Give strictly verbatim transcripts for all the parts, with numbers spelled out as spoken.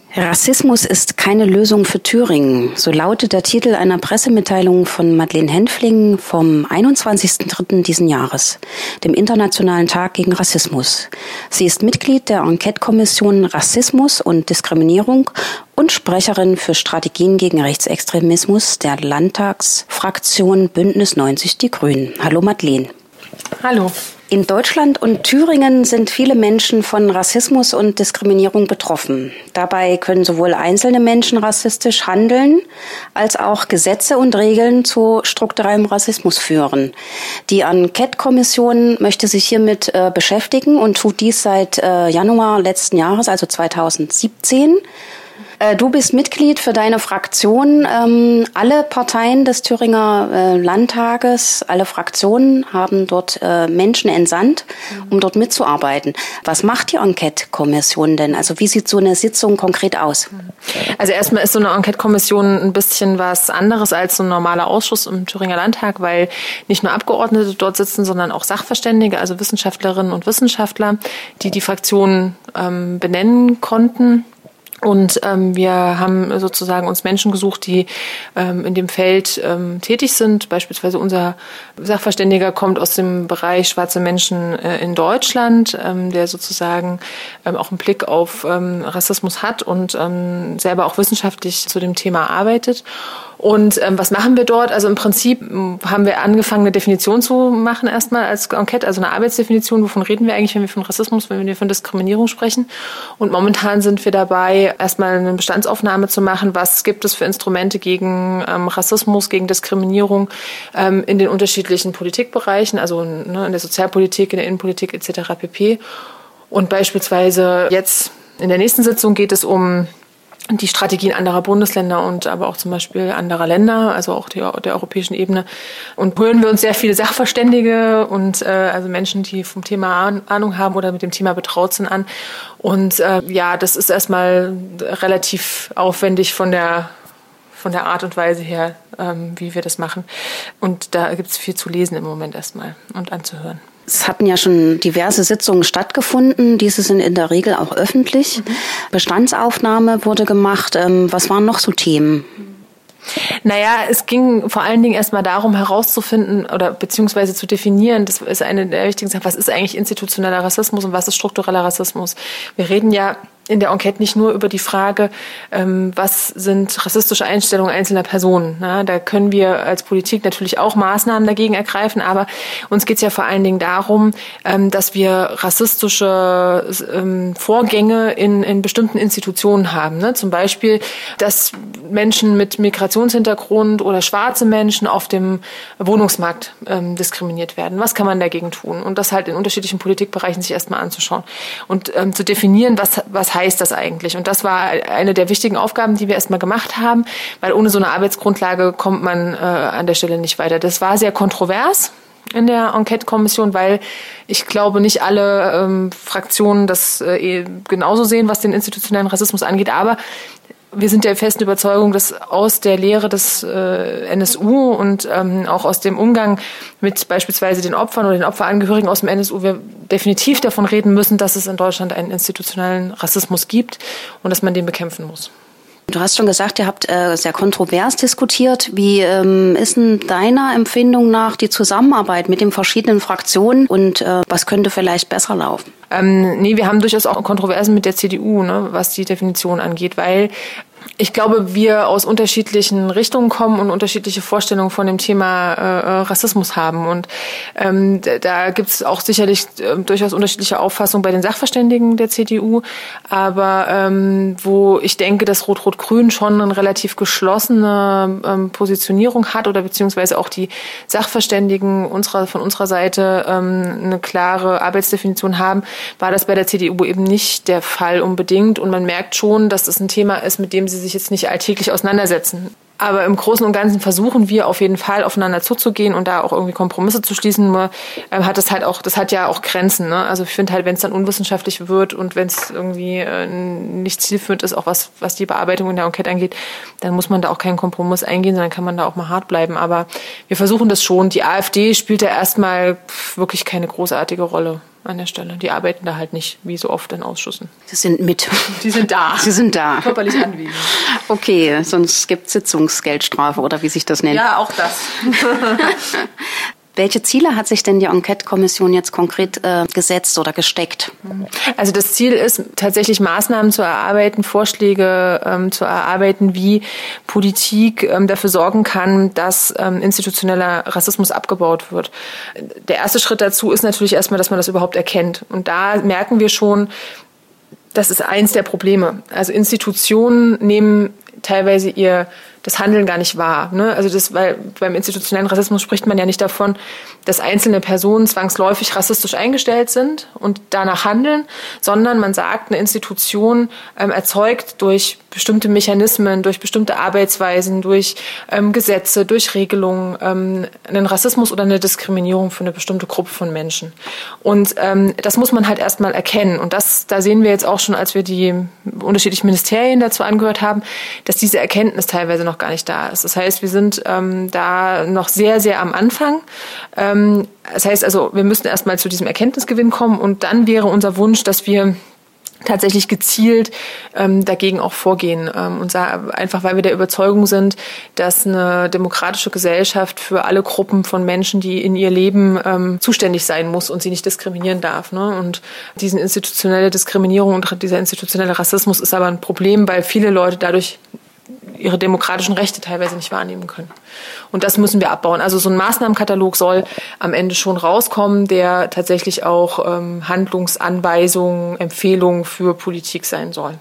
Rassismus ist keine Lösung für Thüringen. So lautet der Titel einer Pressemitteilung von Madeleine Hänfling vom einundzwanzigsten dritten diesen Jahres, dem Internationalen Tag gegen Rassismus. Sie ist Mitglied der Enquete-Kommission Rassismus und Diskriminierung und Sprecherin für Strategien gegen Rechtsextremismus der Landtagsfraktion Bündnis neunzig Die Grünen. Hallo Madeleine. Hallo. In Deutschland und Thüringen sind viele Menschen von Rassismus und Diskriminierung betroffen. Dabei können sowohl einzelne Menschen rassistisch handeln, als auch Gesetze und Regeln zu strukturellem Rassismus führen. Die Enquete-Kommission möchte sich hiermit äh, beschäftigen und tut dies seit äh, Januar letzten Jahres, also zweitausendsiebzehn. Du bist Mitglied für deine Fraktion. Ähm, alle Parteien des Thüringer äh, Landtages, alle Fraktionen haben dort äh, Menschen entsandt, um dort mitzuarbeiten. Was macht die Enquete-Kommission denn? Also wie sieht so eine Sitzung konkret aus? Also erstmal ist so eine Enquete-Kommission ein bisschen was anderes als so ein normaler Ausschuss im Thüringer Landtag, weil nicht nur Abgeordnete dort sitzen, sondern auch Sachverständige, also Wissenschaftlerinnen und Wissenschaftler, die die Fraktionen ähm, benennen konnten. Und ähm, wir haben sozusagen uns Menschen gesucht, die ähm, in dem Feld ähm, tätig sind. Beispielsweise unser Sachverständiger kommt aus dem Bereich schwarze Menschen äh, in Deutschland, ähm, der sozusagen ähm, auch einen Blick auf ähm, Rassismus hat und ähm, selber auch wissenschaftlich zu dem Thema arbeitet. Und ähm, was machen wir dort? Also im Prinzip haben wir angefangen, eine Definition zu machen erstmal als Enquete, also eine Arbeitsdefinition. Wovon reden wir eigentlich, wenn wir von Rassismus, wenn wir von Diskriminierung sprechen? Und momentan sind wir dabei, erstmal eine Bestandsaufnahme zu machen. Was gibt es für Instrumente gegen ähm, Rassismus, gegen Diskriminierung ähm, in den unterschiedlichen Politikbereichen, also ne, in der Sozialpolitik, in der Innenpolitik et cetera pp. Und beispielsweise jetzt in der nächsten Sitzung geht es um die Strategien anderer Bundesländer und aber auch zum Beispiel anderer Länder, also auch der, der europäischen Ebene. Und holen wir uns sehr viele Sachverständige und äh, also Menschen, die vom Thema Ahnung haben oder mit dem Thema betraut sind, an. Und äh, ja, das ist erstmal relativ aufwendig von der von der Art und Weise her, ähm, wie wir das machen. Und da gibt es viel zu lesen im Moment erstmal und anzuhören. Es hatten ja schon diverse Sitzungen stattgefunden. Diese sind in der Regel auch öffentlich. Mhm. Bestandsaufnahme wurde gemacht. Was waren noch so Themen? Naja, es ging vor allen Dingen erstmal darum, herauszufinden oder beziehungsweise zu definieren, das ist eine der wichtigen Sachen, was ist eigentlich institutioneller Rassismus und was ist struktureller Rassismus? Wir reden ja in der Enquete nicht nur über die Frage, ähm, was sind rassistische Einstellungen einzelner Personen. Na, da können wir als Politik natürlich auch Maßnahmen dagegen ergreifen, aber uns geht es ja vor allen Dingen darum, ähm, dass wir rassistische ähm, Vorgänge in, in bestimmten Institutionen haben. Ne? Zum Beispiel, dass Menschen mit Migrationshintergrund oder schwarze Menschen auf dem Wohnungsmarkt ähm, diskriminiert werden. Was kann man dagegen tun? Und das halt in unterschiedlichen Politikbereichen sich erstmal anzuschauen und ähm, zu definieren, was, was heißt das eigentlich? Und das war eine der wichtigen Aufgaben, die wir erstmal gemacht haben, weil ohne so eine Arbeitsgrundlage kommt man äh, an der Stelle nicht weiter. Das war sehr kontrovers in der Enquete-Kommission, weil ich glaube, nicht alle ähm, Fraktionen das äh, genauso sehen, was den institutionellen Rassismus angeht, aber wir sind der festen Überzeugung, dass aus der Lehre des äh, N S U und ähm, auch aus dem Umgang mit beispielsweise den Opfern oder den Opferangehörigen aus dem N S U wir definitiv davon reden müssen, dass es in Deutschland einen institutionellen Rassismus gibt und dass man den bekämpfen muss. Du hast schon gesagt, ihr habt äh, sehr kontrovers diskutiert. Wie ähm, ist denn deiner Empfindung nach die Zusammenarbeit mit den verschiedenen Fraktionen und äh, was könnte vielleicht besser laufen? Ähm, nee, wir haben durchaus auch Kontroversen mit der C D U, ne, was die Definition angeht, weil ich glaube, wir aus unterschiedlichen Richtungen kommen und unterschiedliche Vorstellungen von dem Thema äh, Rassismus haben. Und ähm, da gibt es auch sicherlich äh, durchaus unterschiedliche Auffassungen bei den Sachverständigen der C D U. Aber ähm, wo ich denke, dass Rot-Rot-Grün schon eine relativ geschlossene ähm, Positionierung hat oder beziehungsweise auch die Sachverständigen unserer, von unserer Seite ähm, eine klare Arbeitsdefinition haben, war das bei der C D U eben nicht der Fall unbedingt. Und man merkt schon, dass das ein Thema ist, mit dem sie sich jetzt nicht alltäglich auseinandersetzen. Aber im Großen und Ganzen versuchen wir auf jeden Fall aufeinander zuzugehen und da auch irgendwie Kompromisse zu schließen. Nur ähm, hat das halt auch, das hat ja auch Grenzen. Ne? Also ich finde halt, wenn es dann unwissenschaftlich wird und wenn es irgendwie äh, nicht zielführend ist, auch was was die Bearbeitung in der Enquete angeht, dann muss man da auch keinen Kompromiss eingehen, sondern kann man da auch mal hart bleiben. Aber wir versuchen das schon. Die AfD spielt da erstmal wirklich keine großartige Rolle. an der Stelle. Die arbeiten da halt nicht, wie so oft in Ausschüssen. Sie sind mit. Die sind da. Sie sind da. Körperlich anwesend. Okay, sonst gibt es Sitzungsgeldstrafe oder wie sich das nennt. Ja, auch das. Welche Ziele hat sich denn die Enquete-Kommission jetzt konkret äh, gesetzt oder gesteckt? Also das Ziel ist tatsächlich Maßnahmen zu erarbeiten, Vorschläge ähm, zu erarbeiten, wie Politik ähm, dafür sorgen kann, dass ähm, institutioneller Rassismus abgebaut wird. Der erste Schritt dazu ist natürlich erstmal, dass man das überhaupt erkennt. Und da merken wir schon, das ist eins der Probleme. Also Institutionen nehmen teilweise ihr das Handeln gar nicht wahr. Ne? Also das, weil beim institutionellen Rassismus spricht man ja nicht davon, dass einzelne Personen zwangsläufig rassistisch eingestellt sind und danach handeln, sondern man sagt, eine Institution ähm, erzeugt durch bestimmte Mechanismen, durch bestimmte Arbeitsweisen, durch ähm, Gesetze, durch Regelungen ähm, einen Rassismus oder eine Diskriminierung für eine bestimmte Gruppe von Menschen. Und ähm, das muss man halt erstmal erkennen. Und das, da sehen wir jetzt auch schon, als wir die unterschiedlichen Ministerien dazu angehört haben, dass diese Erkenntnis teilweise noch gar nicht da ist. Das heißt, wir sind ähm, da noch sehr, sehr am Anfang. Ähm, das heißt also, wir müssen erstmal zu diesem Erkenntnisgewinn kommen und dann wäre unser Wunsch, dass wir tatsächlich gezielt ähm, dagegen auch vorgehen. Ähm, und einfach, weil wir der Überzeugung sind, dass eine demokratische Gesellschaft für alle Gruppen von Menschen, die in ihr Leben ähm, zuständig sein muss und sie nicht diskriminieren darf. Ne? Und diese institutionelle Diskriminierung und dieser institutionelle Rassismus ist aber ein Problem, weil viele Leute dadurch ihre demokratischen Rechte teilweise nicht wahrnehmen können. Und das müssen wir abbauen. Also so ein Maßnahmenkatalog soll am Ende schon rauskommen, der tatsächlich auch ähm, Handlungsanweisungen, Empfehlungen für Politik sein soll.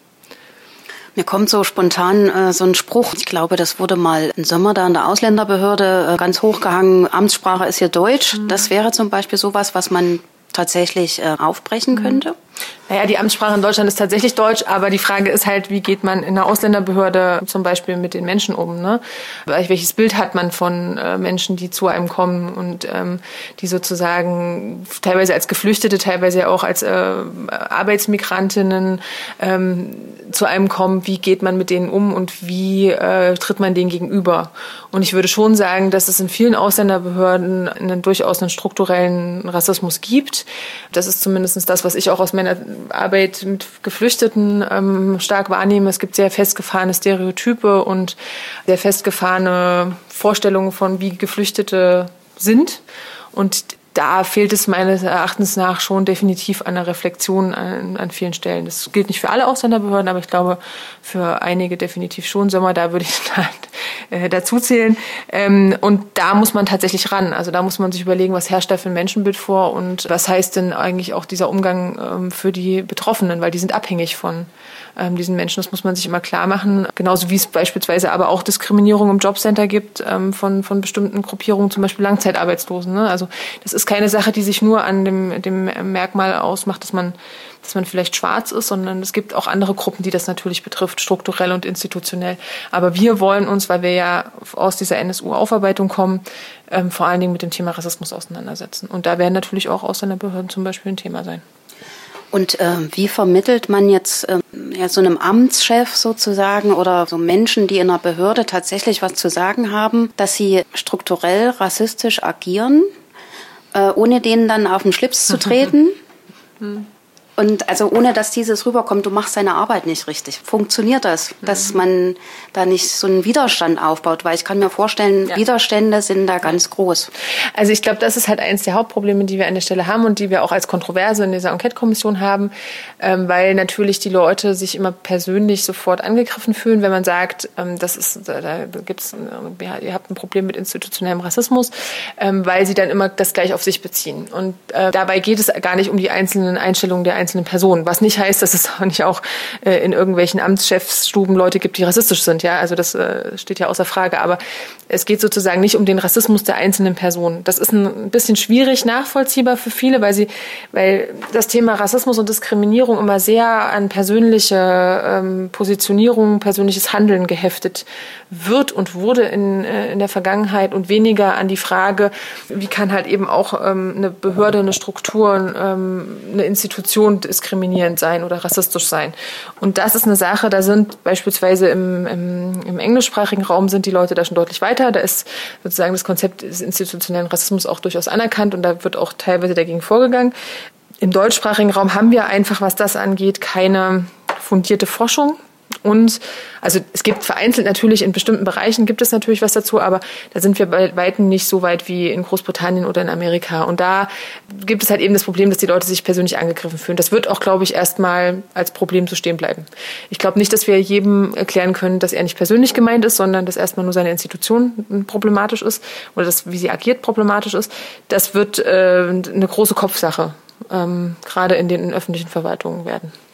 Mir kommt so spontan äh, so ein Spruch, ich glaube, das wurde mal im Sommer da in der Ausländerbehörde äh, ganz hochgehangen, Amtssprache ist hier Deutsch. Mhm. Das wäre zum Beispiel sowas, was man tatsächlich äh, aufbrechen könnte? Naja, die Amtssprache in Deutschland ist tatsächlich Deutsch, aber die Frage ist halt, wie geht man in der Ausländerbehörde zum Beispiel mit den Menschen um? Ne? Welches Bild hat man von äh, Menschen, die zu einem kommen und ähm, die sozusagen teilweise als Geflüchtete, teilweise auch als äh, Arbeitsmigrantinnen ähm, zu einem kommen? Wie geht man mit denen um und wie äh, tritt man denen gegenüber? Und ich würde schon sagen, dass es in vielen Ausländerbehörden einen, durchaus einen strukturellen Rassismus gibt. Das ist zumindest das, was ich auch aus meiner Arbeit mit Geflüchteten ähm, stark wahrnehme. Es gibt sehr festgefahrene Stereotype und sehr festgefahrene Vorstellungen von, wie Geflüchtete sind. Und da fehlt es meines Erachtens nach schon definitiv an der Reflexion an, an vielen Stellen. Das gilt nicht für alle Ausländerbehörden, aber ich glaube für einige definitiv schon. Sommer, da würde ich halt, äh, dazu zählen. Ähm, und da muss man tatsächlich ran. Also da muss man sich überlegen, was herrscht da für ein Menschenbild vor und was heißt denn eigentlich auch dieser Umgang ähm, für die Betroffenen, weil die sind abhängig von ähm, diesen Menschen. Das muss man sich immer klar machen. Genauso wie es beispielsweise aber auch Diskriminierung im Jobcenter gibt ähm, von, von bestimmten Gruppierungen, zum Beispiel Langzeitarbeitslosen. Ne? Also das ist keine Sache, die sich nur an dem, dem Merkmal ausmacht, dass man, dass man vielleicht schwarz ist, sondern es gibt auch andere Gruppen, die das natürlich betrifft, strukturell und institutionell. Aber wir wollen uns, weil wir ja aus dieser N S U-Aufarbeitung kommen, ähm, vor allen Dingen mit dem Thema Rassismus auseinandersetzen. Und da werden natürlich auch Ausländerbehörden zum Beispiel ein Thema sein. Und äh, wie vermittelt man jetzt äh, ja, so einem Amtschef sozusagen oder so Menschen, die in einer Behörde tatsächlich was zu sagen haben, dass sie strukturell rassistisch agieren, äh, ohne denen dann auf den Schlips zu treten? Und also ohne, dass dieses rüberkommt, du machst deine Arbeit nicht richtig. Funktioniert das, dass man da nicht so einen Widerstand aufbaut? Weil ich kann mir vorstellen, ja. Widerstände sind da ganz groß. Also ich glaube, das ist halt eines der Hauptprobleme, die wir an der Stelle haben und die wir auch als Kontroverse in dieser Enquete-Kommission haben, ähm, weil natürlich die Leute sich immer persönlich sofort angegriffen fühlen, wenn man sagt, ähm, das ist, da, da gibt's, äh, ihr habt ein Problem mit institutionellem Rassismus, ähm, weil sie dann immer das gleich auf sich beziehen. Und äh, dabei geht es gar nicht um die einzelnen Einstellungen der einzelnen Personen, was nicht heißt, dass es auch nicht auch äh, in irgendwelchen Amtschefsstuben Leute gibt, die rassistisch sind. Ja, also das äh, steht ja außer Frage. Aber es geht sozusagen nicht um den Rassismus der einzelnen Personen. Das ist ein bisschen schwierig nachvollziehbar für viele, weil sie, weil das Thema Rassismus und Diskriminierung immer sehr an persönliche ähm, Positionierung, persönliches Handeln geheftet wird und wurde in, äh, in der Vergangenheit und weniger an die Frage, wie kann halt eben auch ähm, eine Behörde, eine Struktur, ähm, eine Institution diskriminierend sein oder rassistisch sein. Und das ist eine Sache, da sind beispielsweise im, im, im englischsprachigen Raum sind die Leute da schon deutlich weiter. Da ist sozusagen das Konzept des institutionellen Rassismus auch durchaus anerkannt und da wird auch teilweise dagegen vorgegangen. Im deutschsprachigen Raum haben wir einfach, was das angeht, keine fundierte Forschung. Und also es gibt vereinzelt natürlich, in bestimmten Bereichen gibt es natürlich was dazu, aber da sind wir bei Weitem nicht so weit wie in Großbritannien oder in Amerika. Und da gibt es halt eben das Problem, dass die Leute sich persönlich angegriffen fühlen. Das wird auch, glaube ich, erstmal als Problem so stehen bleiben. Ich glaube nicht, dass wir jedem erklären können, dass er nicht persönlich gemeint ist, sondern dass erstmal nur seine Institution problematisch ist oder dass, wie sie agiert, problematisch ist. Das wird äh, eine große Kopfsache, ähm, gerade in den öffentlichen Verwaltungen werden.